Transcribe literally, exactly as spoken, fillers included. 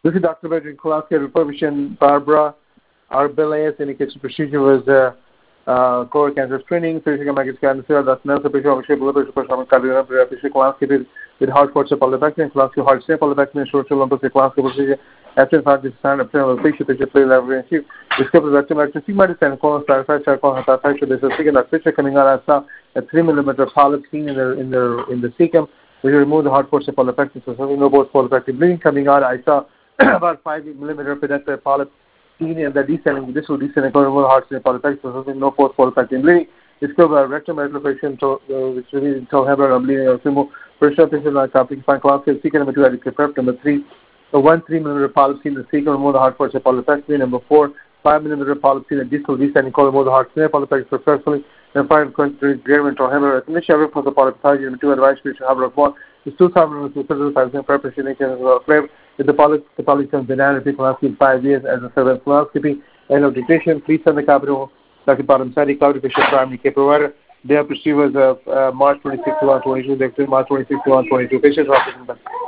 This is Doctor Benjamin Kolaski, Republican Barbara. Our bill A S indication procedure was uh, uh, core cancer screening, physical magic scan, that's no patient of shape, liver, person, cardiovascular, Kolaski with hard force of polyvectin, Kolaski hard step, polyvectin, short to lumpus, Kolaski procedure, after the fact, this sign of the patient, patient, play level, and chief, discover the active sigma and colon starfish, colon starfish, there's a second picture coming out as a three millimeter polyp seen in the in the in the cecum. We remove the hard force of polyvectin, so something no both polyvectin bleeding coming out. I saw about five millimeter penetrative polyp seen in the descending, this will descend and remove the hard force of polyvectin, so something no post polyvectin bleeding. Discover a rectum medullation, which really until hemorrhage or bleeding or remove pressure patient like complete fine class, second number two, adequate prep. Number three, the one three millimeter polyp seen in the cecum, remove the hard force of polyvectin. Number four, five millimeter polyp seen in the distal descending colon, remove the hard force of polyvectin successfully. And five, considering gradient or hemorrhage. Initially, every for the polypathology, number two, advice we should have a one. It's two thousand to thirty-five preparation as well. If the polyp pathology comes banana, people ask in five years as a surveillance colonoscopy, end of dictation, please send the capital, Doctor Bottom Sadi, Cloud Bishop Primary Care Provider. Their procedure was of uh, March twenty-sixth to twenty-two, March twenty-sixth to twenty-two. Patients are